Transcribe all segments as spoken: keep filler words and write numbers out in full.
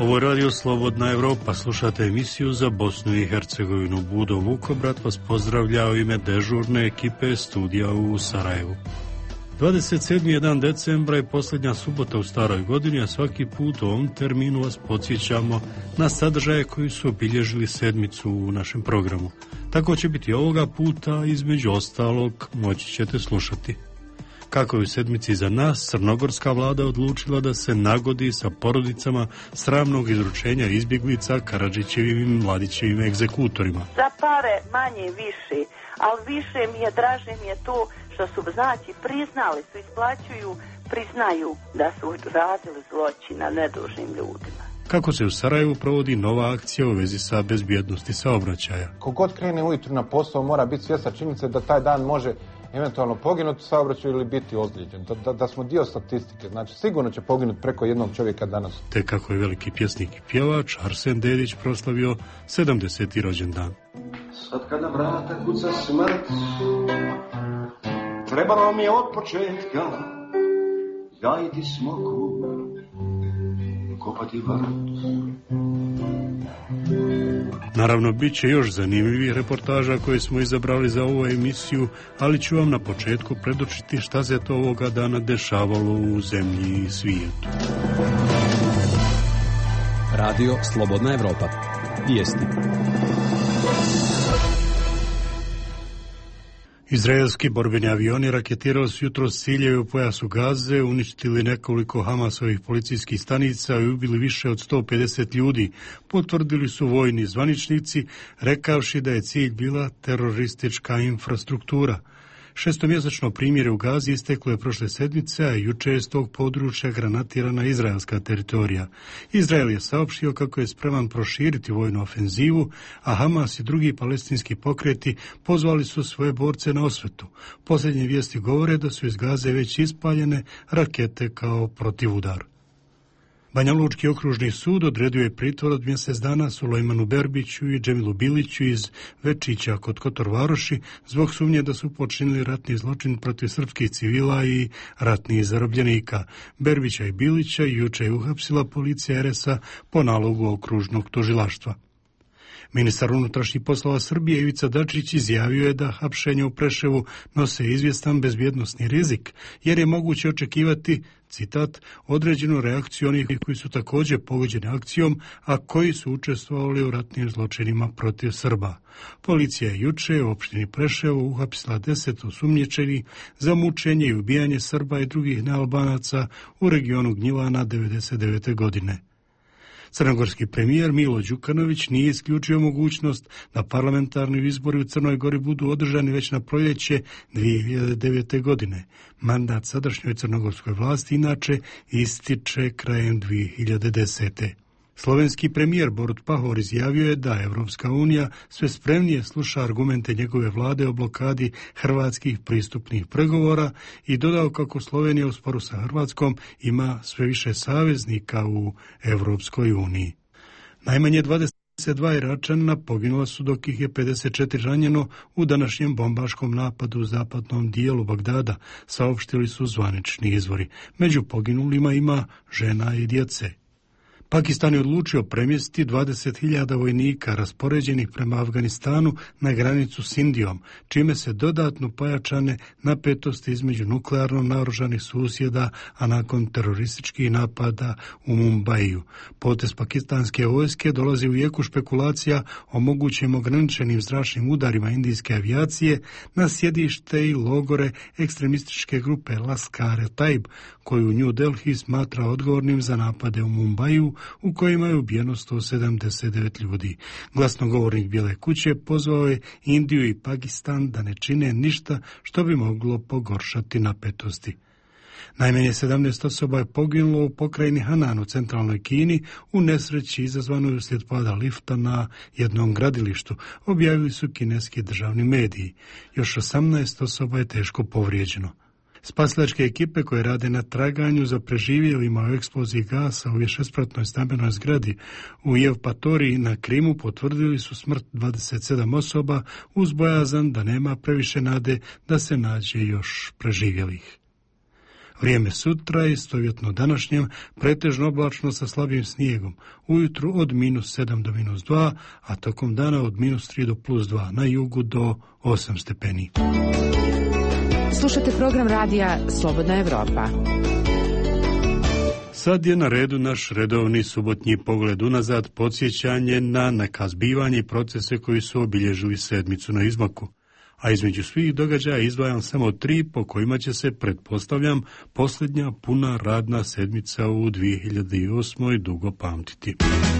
Ovo je Radio Slobodna Evropa, slušate emisiju za Bosnu i Hercegovinu. Budo Vukobrat vas pozdravlja u ime dežurne ekipe studija u Sarajevu. dvadeset sedmi je dan decembra i posljednja subota u staroj godini, a svaki put u ovom terminu vas podsjećamo na sadržaje koji su obilježili sedmicu u našem programu. Tako će biti ovoga puta, između ostalog moći ćete slušati kako je u sedmici za nas crnogorska vlada odlučila da se nagodi sa porodicama sramnog izručenja izbjeglica Karadžićevim i Mladićevim egzekutorima. Za pare manje više, ali više mi je, draže mi je to što su, znači, priznali su, isplaćuju, priznaju da su radili zločina nedužnim ljudima. Kako se u Sarajevu provodi nova akcija u vezi sa bezbjednosti saobraćaja. Kogod krene ujutru na posao mora biti svjestan činjenice da taj dan može eventualno poginuti u saobraćaju ili biti ozlijeđen. Da, da, da smo dio statistike, znači sigurno će poginuti preko jednog čovjeka danas. Te kako je veliki pjesnik i pjevač Arsen Dedić proslavio sedamdeseti rođendan. Sad kada vrata kuca smrt, trebalo mi je od početka gajiti smoku, kopati vrt. Naravno, bit će još zanimljivih reportaža koje smo izabrali za ovu emisiju, ali ću vam na početku predočiti šta se to ovoga dana dešavalo u zemlji i svijetu. Radio Slobodna Evropa. Vijesti. Izraelski borbeni avioni raketirali su jutros ciljeve u pojasu Gaze, uništili nekoliko Hamasovih policijskih stanica i ubili više od sto pedeset ljudi, potvrdili su vojni zvaničnici, rekavši da je cilj bila teroristička infrastruktura. Šestomjesečno primjere u Gazi isteklo je prošle sedmice, a juče je s tog područja granatirana izraelska teritorija. Izrael je saopštio kako je spreman proširiti vojnu ofenzivu, a Hamas i drugi palestinski pokreti pozvali su svoje borce na osvetu. Posljednje vijesti govore da su iz Gaze već ispaljene rakete kao protivudar. Banja Lučki okružni sud odredio je pritvor od mjesec dana Sulejmanu Berbiću i Džemilu Biliću iz Večića kod Kotor Varoši zbog sumnje da su počinili ratni zločin protiv srpskih civila i ratnih zarobljenika. Berbića i Bilića juče je uhapsila policija er es a po nalogu okružnog tužilaštva. Ministar unutrašnjih poslova Srbije Ivica Dačić izjavio je da hapšenje u Preševu nose izvjestan bezbjednosni rizik, jer je moguće očekivati, citat, određenu reakciju onih koji su također pogođeni akcijom, a koji su učestvovali u ratnim zločinima protiv Srba. Policija je juče u opštini Preševo uhapsila deset osumnjičenih za mučenje i ubijanje Srba i drugih nealbanaca u regionu Gnjilana devedeset devete godine. Crnogorski premijer Milo Đukanović nije isključio mogućnost da parlamentarni izbori u Crnoj Gori budu održani već na proljeće dvije hiljade devete godine. Mandat sadašnjoj crnogorskoj vlasti inače ističe krajem dvije hiljade desete. Slovenski premijer Borut Pahor izjavio je da Evropska unija sve spremnije sluša argumente njegove vlade o blokadi hrvatskih pristupnih pregovora i dodao kako Slovenija u sporu sa Hrvatskom ima sve više saveznika u Evropskoj uniji. Najmanje dvadeset dva Iračana poginula su, dok ih je pedeset četiri ranjeno u današnjem bombaškom napadu u zapadnom dijelu Bagdada, saopštili su zvanični izvori. Među poginulima ima žena i djece. Pakistan je odlučio premjestiti dvadeset hiljada vojnika raspoređenih prema Afganistanu na granicu s Indijom, čime se dodatno pojačane napetosti između nuklearno naoružanih susjeda, a nakon terorističkih napada u Mumbaiju. Potez pakistanske vojske dolazi u jeku špekulacija o mogućim ograničenim zračnim udarima indijske avijacije na sjedište i logore ekstremističke grupe Laskar-e-Taib, koju New Delhi smatra odgovornim za napade u Mumbaju, u kojima je ubijeno sto sedamdeset devet ljudi. Glasnogovornik Bijele kuće pozvao je Indiju i Pakistan da ne čine ništa što bi moglo pogoršati napetosti. Najmanje sedamnaest osoba je poginulo u pokrajini Hanan u centralnoj Kini u nesreći izazvanoj uslijed pada lifta na jednom gradilištu, objavili su kineski državni mediji. Još osamnaest osoba je teško povrijeđeno. Spasilačke ekipe koje rade na traganju za preživjelima u eksploziji gasa u višespratnoj stambenoj zgradi u Jevpatoriji na Krimu potvrdili su smrt dvadeset sedam osoba uz bojazan da nema previše nade da se nađe još preživjelih. Vrijeme sutra je istovjetno današnjem, pretežno oblačno sa slabim snijegom. Ujutru od minus sedam do minus dva, a tokom dana od minus tri do plus dva, na jugu do osam stepeni. Slušate program radija Slobodna Evropa. Sad je na redu naš redovni subotnji pogled unazad, podsjećanje na neka zbivanja i procese koji su obilježili sedmicu na izmaku. A između svih događaja izdvajam samo tri po kojima će se, pretpostavljam, posljednja puna radna sedmica u dvije hiljade osmoj dugo pamtiti.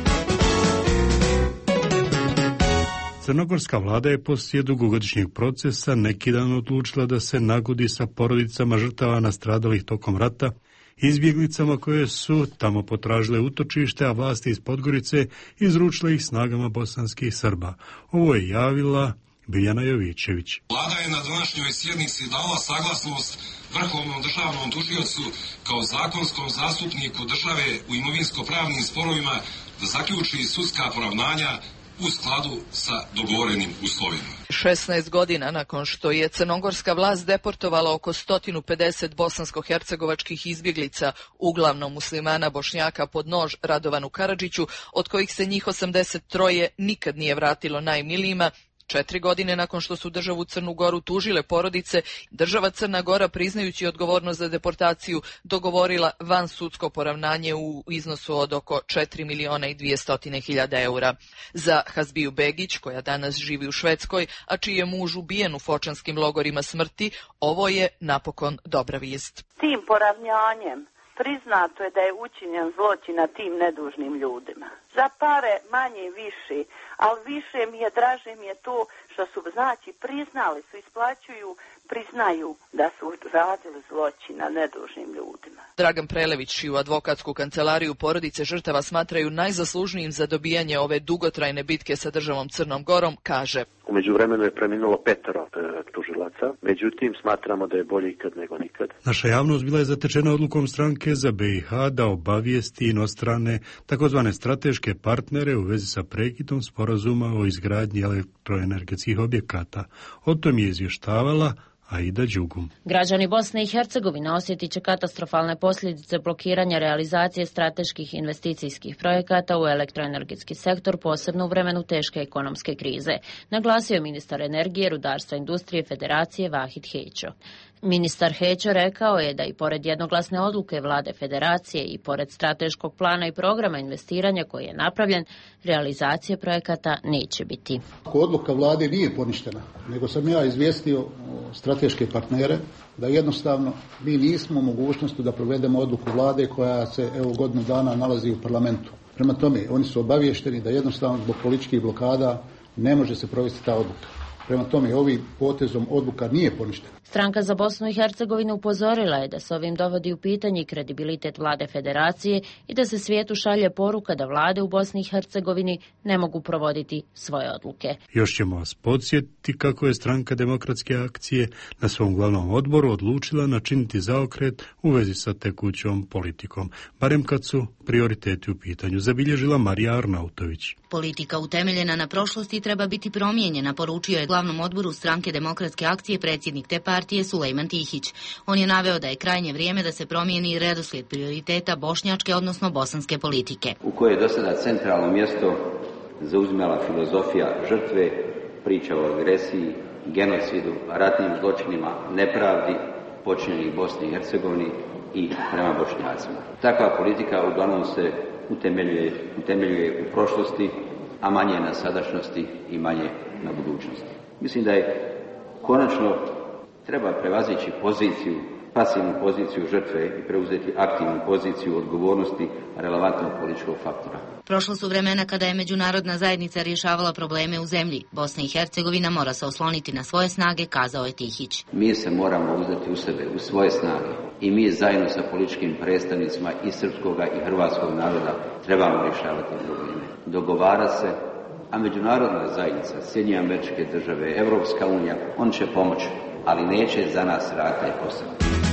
Crnogorska vlada je poslije dugogodišnjeg procesa neki dan odlučila da se nagodi sa porodicama žrtava nastradalih tokom rata, izbjeglicama koje su tamo potražile utočište, a vlasti iz Podgorice izručile ih snagama bosanskih Srba. Ovo je javila Biljana Jovićević. Vlada je na današnjoj sjednici dala saglasnost Vrhovnom državnom tužiocu kao zakonskom zastupniku države u imovinsko-pravnim sporovima da zaključi sudska poravnanja u skladu sa dogovorenim uslovima. šesnaest godina nakon što je crnogorska vlast deportovala oko sto pedeset bosansko-hercegovačkih izbjeglica, uglavnom muslimana Bošnjaka, pod nož Radovanu Karadžiću, od kojih se njih osamdeset tri nikad nije vratilo najmilijima, četiri godine nakon što su državu Crnu Goru tužile porodice, država Crna Gora, priznajući odgovornost za deportaciju, dogovorila vansudsko poravnanje u iznosu od oko četiri miliona i dvjesto hiljada eura. Za Hazbiju Begić, koja danas živi u Švedskoj, a čiji je muž ubijen u fočanskim logorima smrti, ovo je napokon dobra vijest. Tim poravnjanjem priznato je da je učinjen zločin na tim nedužnim ljudima. Za pare manje više, ali više mi je, draže mi je to što su, znači, priznali su, isplaćuju, priznaju da su radili zločin na nedužnim ljudima. Dragan Prelević, čiju advokatsku kancelariju porodice žrtava smatraju najzaslužnijim za dobijanje ove dugotrajne bitke sa državom Crnom Gorom, kaže: U međuvremenu je preminulo petero e, tužilaca, međutim smatramo da je bolje ikad nego nikad. Naša javnost bila je zatečena odlukom stranke za be i ha da obavijesti inostrane takozvane strateške partnere u vezi sa prekidom sporazuma o izgradnji elektroenergetskih objekata. O tom je izvještavala Aida Đugum. Građani Bosne i Hercegovine osjetit će katastrofalne posljedice blokiranja realizacije strateških investicijskih projekata u elektroenergetski sektor, posebno u vremenu teške ekonomske krize, naglasio je ministar energije, rudarstva i industrije Federacije Vahid Hećo. Ministar Hećo rekao je da i pored jednoglasne odluke vlade Federacije i pored strateškog plana i programa investiranja koji je napravljen, realizacije projekata neće biti. Ako odluka vlade nije poništena, nego sam ja izvijestio strateške partnere da jednostavno mi nismo u mogućnosti da provedemo odluku vlade koja se evo godinu dana nalazi u parlamentu. Prema tome, oni su obavješteni da jednostavno zbog političkih blokada ne može se provesti ta odluka. Prema tome, ovim potezom odluka nije poništena. Stranka za Bosnu i Hercegovinu upozorila je da se ovim dovodi u pitanje kredibilitet vlade Federacije i da se svijetu šalje poruka da vlade u Bosni i Hercegovini ne mogu provoditi svoje odluke. Još ćemo vas podsjetiti kako je stranka Demokratske akcije na svom glavnom odboru odlučila načiniti zaokret u vezi sa tekućom politikom, barem kad su prioriteti u pitanju, zabilježila Marija Arnautović. Politika utemeljena na prošlosti treba biti promijenjena, poručio je glavnom odboru stranke Demokratske akcije predsjednik te partije Sulejman Tihić. On je naveo da je krajnje vrijeme da se promijeni redoslijed prioriteta bošnjačke, odnosno bosanske politike. U kojoj je do sada centralno mjesto zauzimala filozofija žrtve, priča o agresiji, genocidu, ratnim zločinima, nepravdi počinjenih u Bosni i Hercegovini i prema Bošnjacima. Takva politika uglavnom se utemeljuje, utemeljuje u prošlosti, a manje na sadašnjosti i manje na budućnosti. Mislim da je konačno treba prevazići poziciju, pasivnu poziciju žrtve i preuzeti aktivnu poziciju odgovornosti relevantnog političkog faktora. Prošlo su vremena kada je međunarodna zajednica rješavala probleme u zemlji. Bosna i Hercegovina mora se osloniti na svoje snage, kazao je Tihić. Mi se moramo uzeti u sebe, u svoje snage. I mi zajedno sa političkim predstavnicima i srpskoga i hrvatskog naroda trebamo rješavati probleme. Dogovara se, a međunarodna zajednica, Sjedinjene Američke Države, Evropska unija, on će pomoći, ali neće za nas raditi taj posao.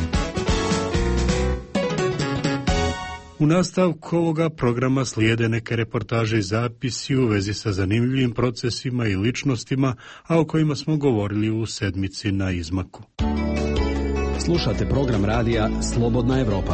U nastavku ovoga programa slijede neke reportaže i zapisi u vezi sa zanimljivim procesima i ličnostima, a o kojima smo govorili u sedmici na izmaku. Slušate program radija Slobodna Evropa.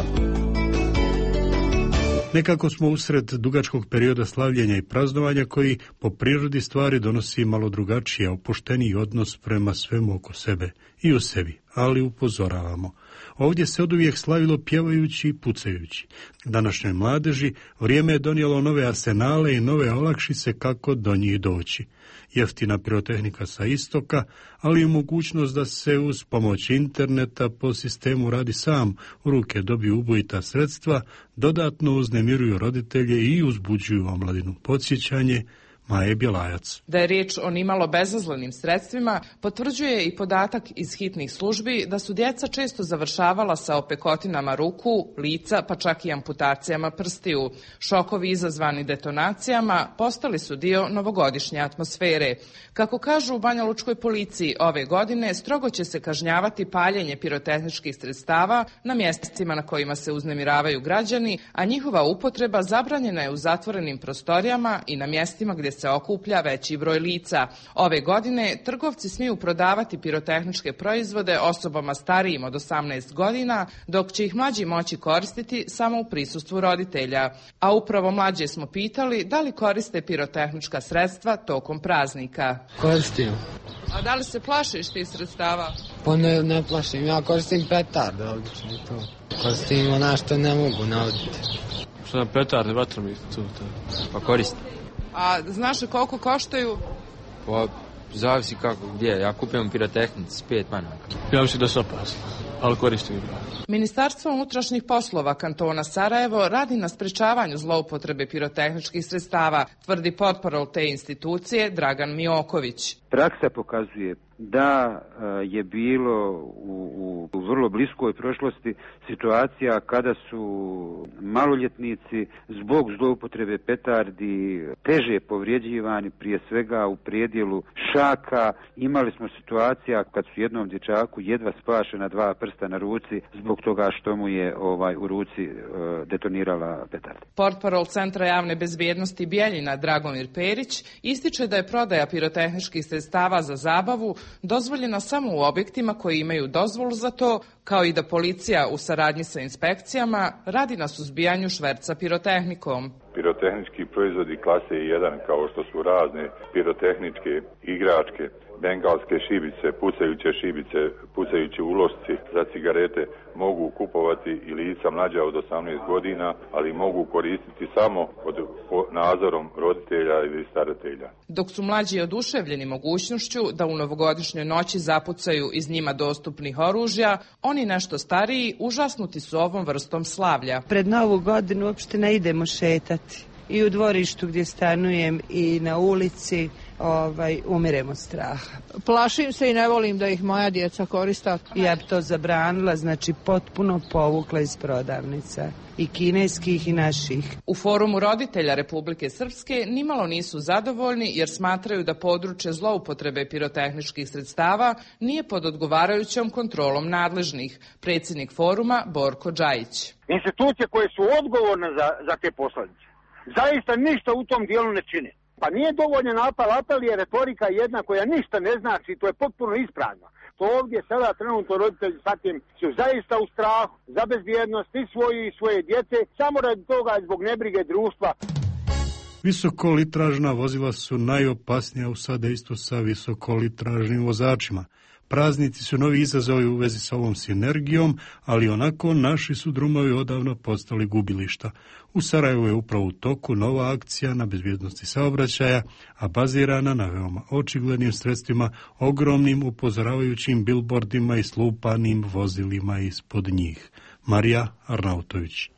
Nekako smo usred dugačkog perioda slavljenja i praznovanja koji po prirodi stvari donosi malo drugačiji, opušteniji odnos prema svemu oko sebe i u sebi, ali upozoravamo. Ovdje se oduvijek slavilo pjevajući i pucajući. Današnjoj mladeži vrijeme je donijelo nove arsenale i nove olakšice kako do njih doći. Jeftina pirotehnika sa istoka, ali i mogućnost da se uz pomoć interneta po sistemu radi sam u ruke dobiju ubojita sredstva, dodatno uznemiruju roditelje i uzbuđuju omladinu. Podsjećanje Maje Bjelajac. Da je riječ o nimalo bezazlenim sredstvima, potvrđuje i podatak iz hitnih službi da su djeca često završavala sa opekotinama ruku, lica, pa čak i amputacijama prstiju. Šokovi izazvani detonacijama postali su dio novogodišnje atmosfere. Kako kažu u banjalučkoj policiji, ove godine strogo će se kažnjavati paljenje pirotehničkih sredstava na mjestima na kojima se uznemiravaju građani, a njihova upotreba zabranjena je u zatvorenim prostorijama i na mjestima gdje se okuplja veći broj lica. Ove godine trgovci smiju prodavati pirotehničke proizvode osobama starijim od osamnaest godina, dok će ih mlađi moći koristiti samo u prisustvu roditelja. A upravo mlađe smo pitali da li koriste pirotehnička sredstva tokom praznika. Koristim. A da li se plašiš tih sredstava? Pa ne, ne plašim, ja koristim petarde obično i to. Koristim ona što ne mogu navoditi. Što nam petarde, vatromet, to, to. Pa koristim. A znaš li koliko koštaju? Pa, zavisi kako, gdje. Ja kupujem pirotehnici, pet manaka. Ja mislim da su opasni, ali koristim ih. Ministarstvo unutrašnjih poslova kantona Sarajevo radi na sprečavanju zloupotrebe pirotehničkih sredstava, tvrdi portparol te institucije Dragan Mioković. Praksa pokazuje da je bilo u, u vrlo bliskoj prošlosti situacija kada su maloljetnici zbog zloupotrebe petardi teže povrijeđivani, prije svega u predjelu šaka. Imali smo situacija kad su jednom dječaku jedva spašena dva prsta na ruci zbog toga što mu je ovaj u ruci e, detonirala petarda. Portparol Centra javne bezbjednosti Bijeljina Dragomir Perić ističe da je prodaja pirotehničkih sredstava za zabavu dozvoljena samo u objektima koji imaju dozvolu za to, kao i da policija u saradnji sa inspekcijama radi na suzbijanju šverca pirotehnikom. Pirotehnički proizvodi klase jedan, kao što su razne pirotehničke igračke, bengalske šibice, pucajuće šibice, pucajući ulošci za cigarete, mogu kupovati i lica mlađa od osamnaest godina, ali mogu koristiti samo pod nadzorom roditelja ili staratelja. Dok su mlađi oduševljeni mogućnošću da u novogodišnjoj noći zapucaju iz njima dostupnih oružja, oni nešto stariji užasnuti su ovom vrstom slavlja. Pred Novu godinu uopšte ne idemo šetati. I u dvorištu gdje stanujem i na ulici ovaj, umirem od straha. Plašim se i ne volim da ih moja djeca korista. Ja bi to zabranila, znači potpuno povukla iz prodavnica. I kineskih i naših. U forumu roditelja Republike Srpske nimalo nisu zadovoljni jer smatraju da područje zloupotrebe pirotehničkih sredstava nije pod odgovarajućom kontrolom nadležnih. Predsjednik foruma Borko Džajić. Institucije koje su odgovorne za, za te posljedice zaista ništa u tom dijelu ne čine. Pa nije dovoljan apel, apel je retorika jedna koja ništa ne znači, to je potpuno ispravno. To ovdje sada trenutno roditelji sa tim su zaista u strahu za bezbjednost i svoju i svoje djece, samo radi toga zbog nebrige društva. Visokolitražna vozila su najopasnija u sadejstvu sa visokolitražnim vozačima. Praznici su novi izazovi u vezi sa ovom sinergijom, ali onako naši su drumovi odavno postali gubilišta. U Sarajevu je upravo u toku nova akcija na bezbjednosti saobraćaja, a bazirana na veoma očiglednim sredstvima, ogromnim upozoravajućim bilbordima i slupanim vozilima ispod njih. Marija Arnautović.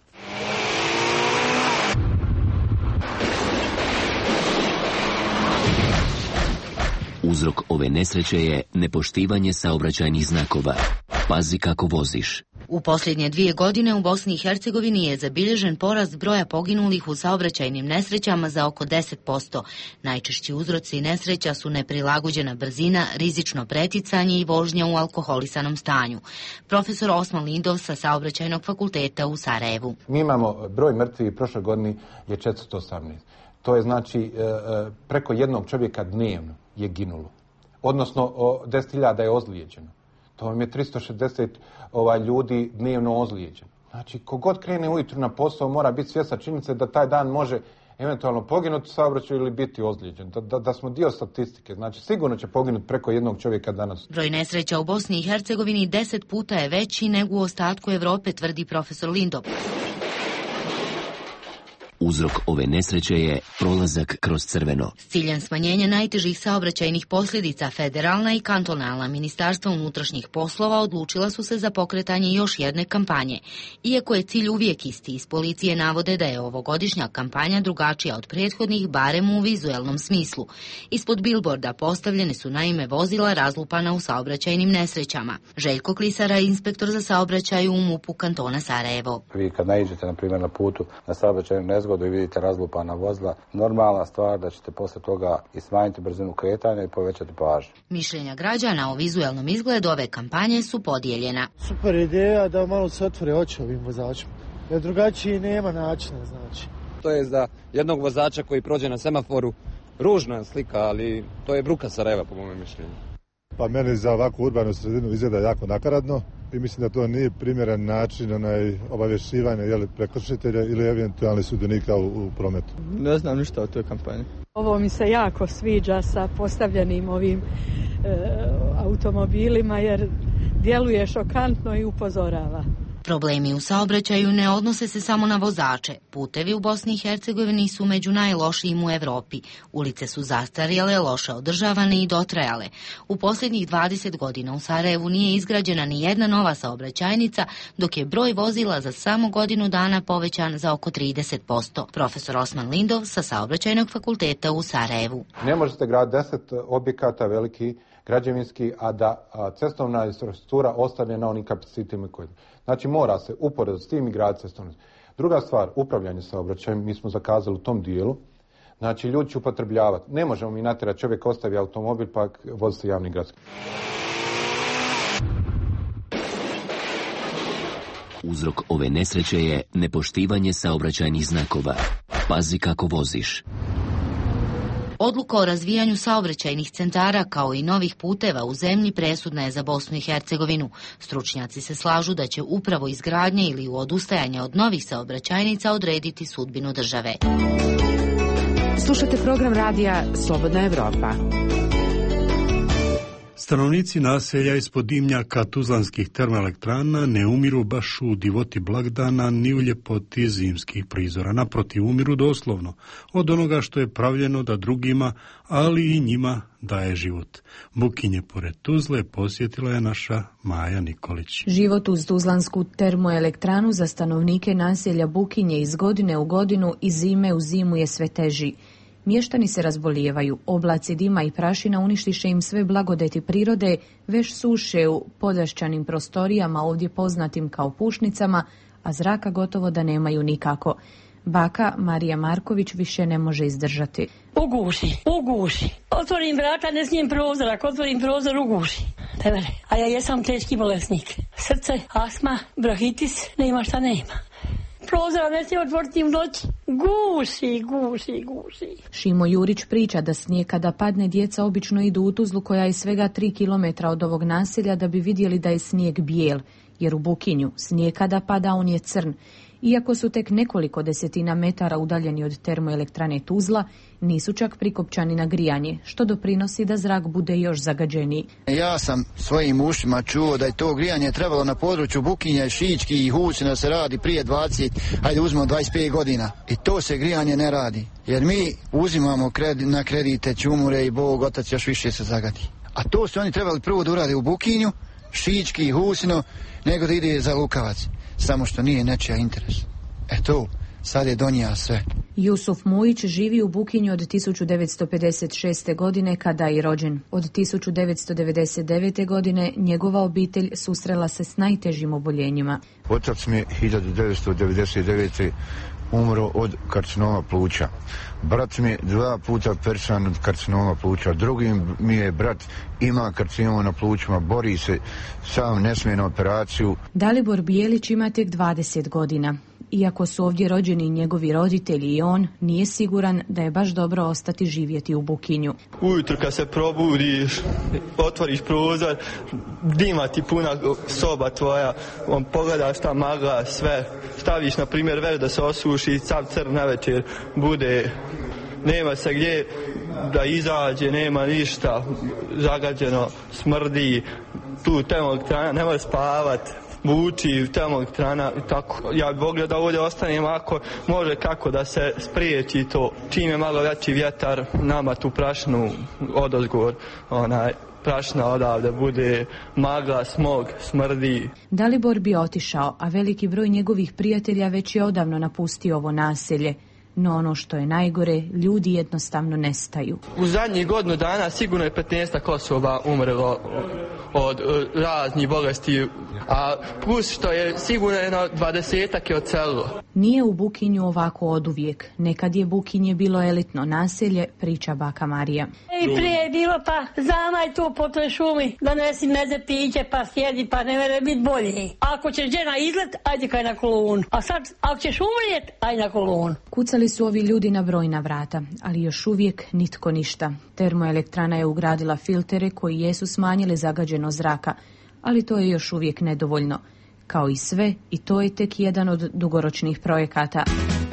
Uzrok ove nesreće je nepoštivanje saobraćajnih znakova. Pazi kako voziš. U posljednje dvije godine u Bosni i Hercegovini je zabilježen porast broja poginulih u saobraćajnim nesrećama za oko deset posto. Najčešći uzroci nesreća su neprilagođena brzina, rizično preticanje i vožnja u alkoholisanom stanju. Profesor Osman Lindov sa Saobraćajnog fakulteta u Sarajevu. Mi imamo broj mrtvih prošle godine je četiristo osamnaest. To je znači preko jednog čovjeka dnevno je ginulo. Odnosno deset hiljada je ozlijeđeno. To vam je tristo šezdeset ovaj, ljudi dnevno ozlijeđeno. Znači, kogod krene ujutru na posao mora biti svjestan činjenice da taj dan može eventualno poginuti u saobraćaju ili biti ozlijeđen. Da, da, da smo dio statistike. Znači, sigurno će poginuti preko jednog čovjeka danas. Broj nesreća u Bosni i Hercegovini deset puta je veći nego u ostatku Evrope, tvrdi profesor Lindov. Uzrok ove nesreće je prolazak kroz crveno. S ciljem smanjenja najtežih saobraćajnih posljedica, federalna i kantonalna ministarstva unutrašnjih poslova odlučila su se za pokretanje još jedne kampanje. Iako je cilj uvijek isti, iz policije navode da je ovogodišnja kampanja drugačija od prethodnih, barem u vizuelnom smislu. Ispod bilborda postavljene su naime vozila razlupana u saobraćajnim nesrećama. Željko Klisara, inspektor za saobraćaj u MUP-u kantona Sarajevo. Vi kad naiđete, na primjer, na putu na saobraćajnu nezgodu i vidite razlupana vozila, normalna stvar da ćete posle toga i smanjiti brzinu kretanja i povećati pažnju. Mišljenja građana o vizuelnom izgledu ove kampanje su podijeljena. Super ideja da malo se otvore oči ovim vozačima, jer drugačije nema načina, znači. To je za jednog vozača koji prođe na semaforu ružna slika, ali to je bruka Sarajeva po mome mišljenju. Pa meni za ovakvu urbanu sredinu izgleda jako nakaradno i mislim da to nije primjeren način onaj obavješćivanja je li prekršitelja ili eventualnih sudionika u, u prometu. Ne znam ništa o toj kampanji. Ovo mi se jako sviđa sa postavljenim ovim e, automobilima jer djeluje šokantno i upozorava. Problemi u saobraćaju ne odnose se samo na vozače. Putevi u Bosni i Hercegovini su među najlošijim u Evropi. Ulice su zastarjele, loše održavane i dotrajale. U posljednjih dvadeset godina u Sarajevu nije izgrađena ni jedna nova saobraćajnica, dok je broj vozila za samo godinu dana povećan za oko trideset posto. Profesor Osman Lindov sa Saobraćajnog fakulteta u Sarajevu. Ne možete graditi deset objekata veliki građevinski, a da a cestovna infrastruktura ostane na onim kapacitetima koji. Znači mora se uporedo s tim i graditi cestovnu. Druga stvar, upravljanje saobraćajem, mi smo zakazali u tom dijelu. Znači ljudi će upotrebljavati. Ne možemo mi natjerati čovjek ostavi automobil pa vozi se javni gradski. Uzrok ove nesreće je nepoštivanje saobraćajnih znakova. Pazi kako voziš. Odluka o razvijanju saobraćajnih centara kao i novih puteva u zemlji presudna je za Bosnu i Hercegovinu. Stručnjaci se slažu da će upravo izgradnje ili odustajanje od novih saobraćajnica odrediti sudbinu države. Slušate program radija Slobodna Evropa. Stanovnici naselja ispod dimnjaka tuzlanskih termoelektrana ne umiru baš u divoti blagdana ni u ljepoti zimskih prizora. Naprotiv, umiru doslovno od onoga što je pravljeno da drugima, ali i njima daje život. Bukinje pored Tuzle posjetila je naša Maja Nikolić. Život uz tuzlansku termoelektranu za stanovnike naselja Bukinje iz godine u godinu i zime u zimu je sve teži. Mještani se razbolijevaju, oblaci dima i prašina uništiše im sve blagodeti prirode, već suše u podašćanim prostorijama ovdje poznatim kao pušnicama, a zraka gotovo da nemaju nikako. Baka Marija Marković više ne može izdržati. Uguši, uguši. Otvorim vrata, ne smijem prozor, ako otvorim prozor, uguši. Tebere. A ja jesam teški bolesnik. Srce, astma, bronhitis, nema šta nema. Prozora ne smije otvoriti u noći. Guši, guši, guši. Šimo Jurić priča da snijeg kada padne djeca obično idu u Tuzlu koja je svega tri kilometra od ovog naselja da bi vidjeli da je snijeg bijel, jer u Bukinju snijeg kada pada on je crn. Iako su tek nekoliko desetina metara udaljeni od termoelektrane Tuzla, nisu čak prikopčani na grijanje, što doprinosi da zrak bude još zagađeniji. Ja sam svojim ušima čuo da je to grijanje trebalo na području Bukinja, Šički i Husina se radi prije dvadeset, hajde uzmemo dvadeset pet godina. I to se grijanje ne radi, jer mi uzimamo kredi, na kredite čumure i Bog otac još više se zagadi. A to su oni trebali prvo da urade u Bukinju, Šički i Husino, nego da ide za Lukavac. Samo što nije nečija interes. E to, sad je donija sve. Jusuf Mujić živi u Bukinju od tisuću devetsto pedeset šeste. godine kada je rođen. Od tisuću devetsto devedeset devete. godine njegova obitelj susrela se s najtežim oboljenjima. Otac mi je hiljadu devetsto devedeset devete. umro od karcinoma pluća. Brat mi je dva puta persan od karcinoma pluća. Drugi mi je brat ima karcinom na plućima, bori se, sam ne smije na operaciju. Dalibor Bijelić ima tek dvadeset godina. Iako su ovdje rođeni njegovi roditelji i on, nije siguran da je baš dobro ostati živjeti u Bukinju. Ujutro kad se probudiš, otvoriš prozor, dima ti puna soba tvoja, on pogledaš ta magla, sve, staviš na primjer veš da se osuši, sav crn na večer bude, nema se gdje da izađe, nema ništa, zagađeno, smrdi, tu termoelektrana, ne može spavat, vuči termoelektrana i tako. Ja bih volio da ovdje ostanem ako može kako da se spriječi to. Čim je malo veći vjetar, nama tu prašnu odozgor, onaj, prašna odavde bude, magla, smog, smrdi. Dalibor bi otišao, a veliki broj njegovih prijatelja već je odavno napustio ovo naselje. No ono što je najgore, ljudi jednostavno nestaju. U zadnjih godinu dana sigurno je petnaestak osoba umrlo od raznih bolesti, a plus što je sigurno jedno dvadesetak je odselilo. Nije u Bukinju ovako oduvijek. Nekad je Bukinje bilo elitno naselje, priča baka Marija. I prije je bilo pa zamaj tu po toj šumi, donesi meze piće pa sjedi pa ne mere biti bolje. Ako ćeš žena izlet, ajde kaj na kolon. A sad ako ćeš umrijet, ajde na kolon. Kucali su ovi ljudi na brojna vrata, ali još uvijek nitko ništa. Termoelektrana je ugradila filtere koji jesu smanjili zagađenost zraka, ali to je još uvijek nedovoljno. Kao i sve, i to je tek jedan od dugoročnih projekata.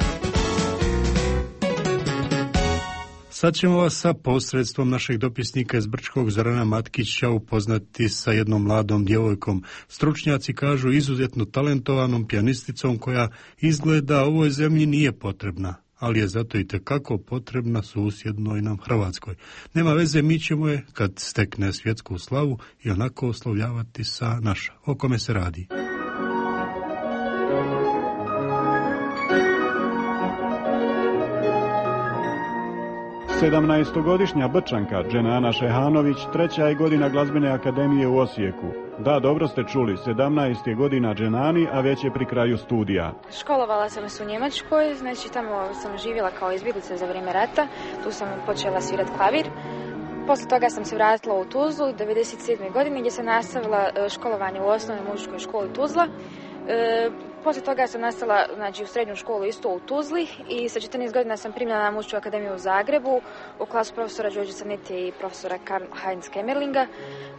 Sad ćemo vas sa posredstvom našeg dopisnika iz Brčkog Zorana Matkića upoznati sa jednom mladom djevojkom. Stručnjaci kažu izuzetno talentovanom pijanisticom koja izgleda ovoj zemlji nije potrebna, ali je zato i tekako potrebna susjednoj nam Hrvatskoj. Nema veze, mi ćemo je, kad stekne svjetsku slavu, i onako oslovljavati sa naša. O kome se radi? sedamnaestogodišnja Brčanka Dženana Šehanović treća je godina glazbene akademije u Osijeku. Da, dobro ste čuli, sedamnaest je godina Dženani, a već je pri kraju studija. Školovala sam se u Njemačkoj, znači tamo sam živjela kao izbjeglica za vrijeme rata, tu sam počela svirati klavir. Poslije toga sam se vratila u Tuzlu devedeset sedme godine gdje sam nastavila školovanje u osnovnoj muzičkoj školi Tuzla. E, poslije toga sam nastala, znači, u srednju školu isto u Tuzli i sa četrnaest godina sam primljena na muzičku akademiju u Zagrebu u klasu profesora Đorđe Sanete i profesora Karl Heinz Kemmerlinga.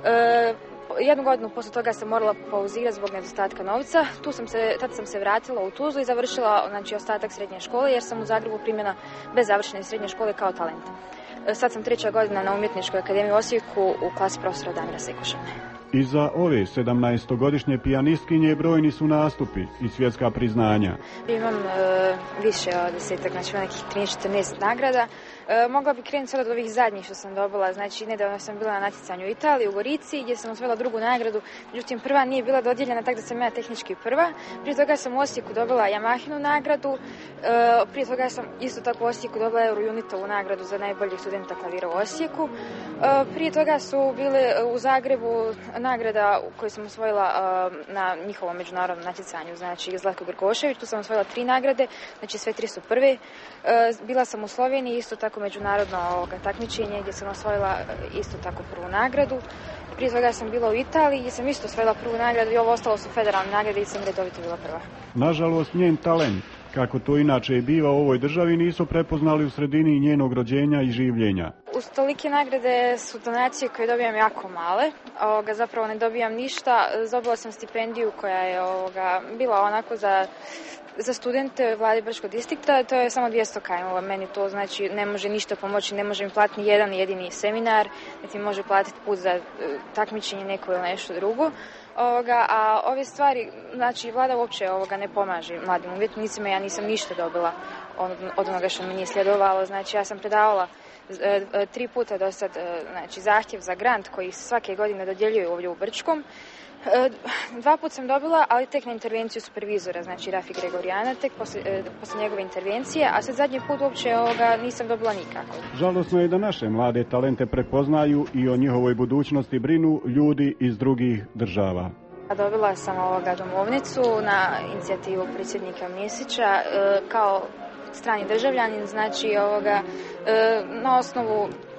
E, jednu godinu poslije toga sam morala pauzirati zbog nedostatka novca. Tu sam se, tada sam se vratila u Tuzlu i završila, znači, ostatak srednje škole jer sam u Zagrebu primljena bez završene srednje škole kao talent. E, sad sam treća godina na Umjetničkoj akademiji u Osijeku u klasi profesora Damira Sekuša. Iza ove sedamnaestogodišnje pijanistkinje brojni su nastupi i svjetska priznanja. Imam e, više od desetak, znači nekih trinaest četrnaest nagrada. E, mogla bi krenuti sad od ovih zadnjih što sam dobila, znači nedavno sam bila na natjecanju u Italiji, u Gorici, gdje sam osvojila drugu nagradu, međutim prva nije bila dodijeljena, tako da sam ja tehnički prva. Prije toga sam u Osijeku dobila Yamahinu nagradu, e, prije toga sam isto tako u Osijeku dobila Eurounitovu nagradu za najboljeg studenta klavira u Osijeku. E, prije toga su bile u Zagrebu nagrada koju sam osvojila uh, na njihovom međunarodnom natjecanju, znači Zlatko Grgošević, tu sam osvojila tri nagrade, znači sve tri su prve. Uh, bila sam u Sloveniji, isto tako međunarodno ovoga, takmičenje gdje sam osvojila uh, isto tako prvu nagradu. Prije toga sam bila u Italiji gdje sam isto osvojila prvu nagradu i ovo ostalo su federalne nagrade i sam redovito bila prva. Nažalost, njen talent, kako to inače i biva u ovoj državi, nisu prepoznali u sredini njenog rođenja i življenja. Uz tolike nagrade su donacije koje dobijam jako male, ovoga, zapravo ne dobijam ništa. Dobila sam stipendiju koja je ovoga, bila onako za, za studente Vlade Brčkog distrikta, to je samo dvjesto kajmova, meni to znači ne može ništa pomoći, ne može mi platiti ni jedan jedini seminar, niti može platiti put za takmičenje neko ili nešto drugo. Ovoga, a ove stvari, znači vlada uopće ovoga ne pomaže mladim umjetnicima, ja nisam ništa dobila od, od onoga što mi nije sljedovalo, znači ja sam predavala e, e, tri puta do sad e, znači, zahtjev za grant koji svake godine dodjeljuju ovdje u Brčkom. E, dva put sam dobila, ali tek na intervenciju supervizora, znači Rafi Gregorijana, tek posle, e, posle njegove intervencije, a sad zadnji put uopće ovoga nisam dobila nikako. Žalosno je da naše mlade talente prepoznaju i o njihovoj budućnosti brinu ljudi iz drugih država. Dobila sam ovoga domovnicu na inicijativu predsjednika Mesića e, kao strani državljanin, znači ovoga, e, na osnovu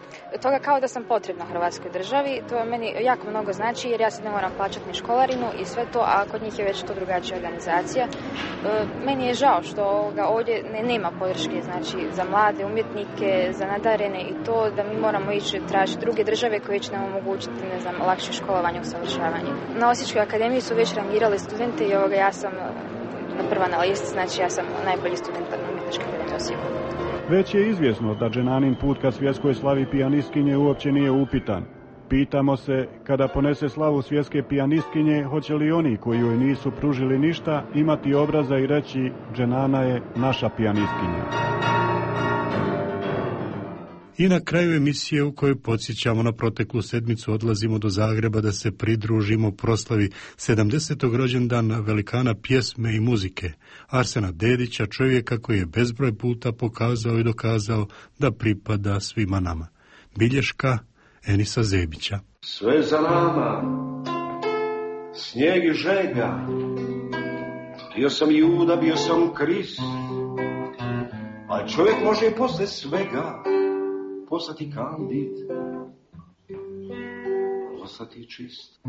toga kao da sam potrebna Hrvatskoj državi. To meni jako mnogo znači jer ja sad ne moram plaćati ni školarinu i sve to, a kod njih je već to drugačija organizacija. Meni je žao što ovoga ovdje ne, nema podrške, znači za mlade umjetnike, za nadarene i to da mi moramo ići tražiti druge države koje će nam omogućiti, ne znam, lakše školovanje, usavršavanje. Na Osječkoj akademiji su već rangirali studente i ovoga ja sam na prva na listi, znači ja sam najbolji student na Umjetničke akademije Osijeku. Već je izvjesno da Dženanin put ka svjetskoj slavi pijanistkinje uopće nije upitan. Pitamo se, kada ponese slavu svjetske pijanistkinje, hoće li oni koji joj nisu pružili ništa imati obraza i reći Dženana je naša pijanistkinja. I na kraju emisije u kojoj podsjećamo na proteklu sedmicu odlazimo do Zagreba da se pridružimo proslavi sedamdesetog rođendana velikana pjesme i muzike, Arsena Dedića, čovjeka koji je bezbroj puta pokazao i dokazao da pripada svima nama. Bilješka Enisa Zebića. Sve za nama, snijeg i žega, bio sam Juda, bio sam Krist, a čovjek može i posle svega postati kandid, ostati čist.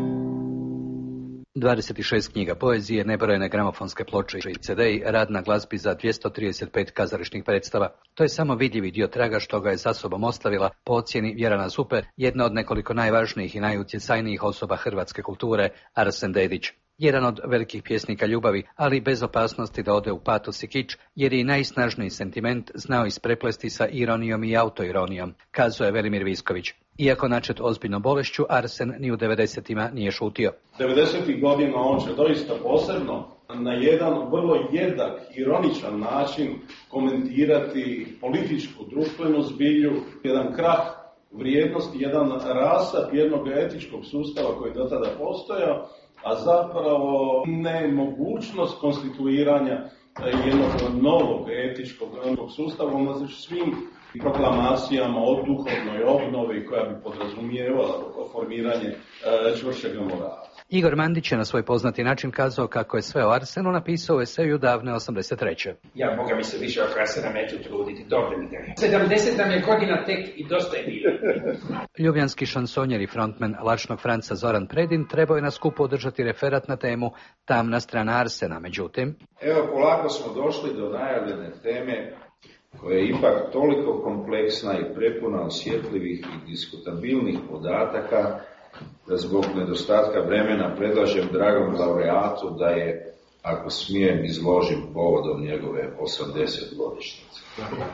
dvadeset šest knjiga poezije, nebrojene gramofonske ploče i ce de, rad na glazbi za dvjesto trideset pet kazališnih predstava. To je samo vidljivi dio traga što ga je za sobom ostavila, po ocjeni Vjerana Zupe, jedna od nekoliko najvažnijih i najutjecajnijih osoba hrvatske kulture, Arsen Dedić. Jedan od velikih pjesnika ljubavi, ali bez opasnosti da ode u patos i kič, jer je i najsnažniji sentiment znao ispreplesti sa ironijom i autoironijom, kazao je Velimir Visković. Iako načet ozbiljnom bolešću, Arsen ni u devedesetima nije šutio. devedesetih godina on će doista posebno na jedan vrlo jednak, ironičan način komentirati političku, društvenu zbilju, jedan krah vrijednosti, jedan rasap jednog etičkog sustava koji je do tada postojao, a zapravo nemogućnost konstituiranja jednog novog etičkog sustava, ono svim proklamacijama o duhovnoj obnovi koja bi podrazumijevala formiranje čvršćeg morala. Igor Mandić je na svoj poznati način kazao kako je sve o Arsenu napisao u eseju davne osamdeset treće. Ja, Boga mi se više oko Arsena neću truditi, dobro mi ga je. sedamdeset nam je godina tek i dosta je bilo. Ljubljanski šansonjer i frontmen Lačnog Franca Zoran Predin trebao je na skupu održati referat na temu Tamna strana Arsena, međutim... Evo, polako smo došli do najavljene teme koja je ipak toliko kompleksna i prepuna osjetljivih i diskutabilnih podataka da zbog nedostatka vremena predlažem dragom laureatu da je, ako smijem, izložim povodom njegove osamdeset godišnjice.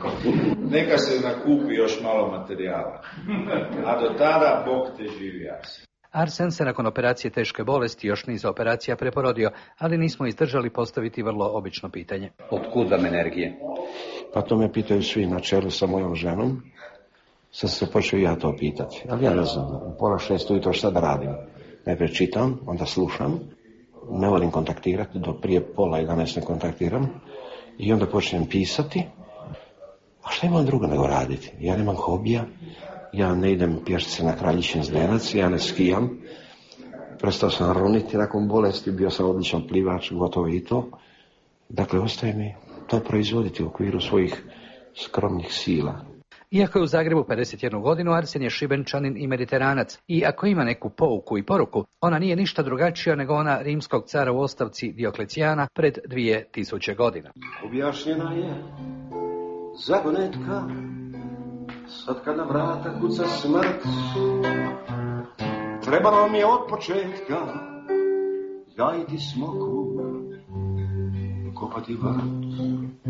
Neka se nakupi još malo materijala, a do tada Bog te živi Arsen. Arsen se nakon operacije teške bolesti još niz operacija preporodio, ali nismo izdržali postaviti vrlo obično pitanje. Otkud vam energije? Pa to me pitaju svi na čelu sa mojom ženom. Sad se počeo ja to pitati. Ali ja ne znam, u pola šest ujutro šta da radim? Najprije čitam, onda slušam. Ne volim kontaktirati, do prije pola jedanaest ne kontaktiram. I onda počnem pisati. A šta imam drugo nego raditi? Ja nemam hobija. Ja ne idem pješice na Kraljičin Zdenac, ja ne skijam. Prestao sam runiti nakon bolesti, bio sam odličan plivač, gotovo i to. Dakle, ostaje mi to proizvoditi u okviru svojih skromnih sila. Iako je u Zagrebu pedeset jednu godinu, Arsen je Šibenčanin i Mediteranac. I ako ima neku pouku i poruku, ona nije ništa drugačija nego ona rimskog cara u ostavci Dioklecijana pred dvije tisuće godina. Objašnjena je zagonetka, sad kad na vrata kuca smrt, trebalo mi je od početka gajiti smoku, kopati vrt.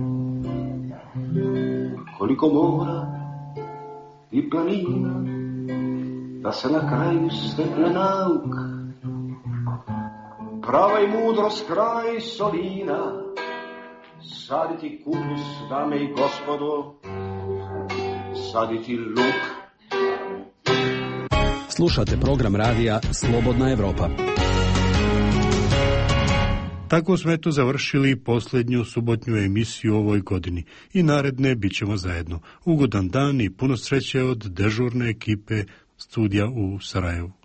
Koliko mora i planina da se na kraju stekne nauk, prava i mudrost kraj solina, saditi kupus, dame i gospodo, saditi luk. Slušate program radija Slobodna Evropa. Tako smo eto završili posljednju subotnju emisiju u ovoj godini i naredne bit ćemo zajedno. Ugodan dan i puno sreće od dežurne ekipe studija u Sarajevu.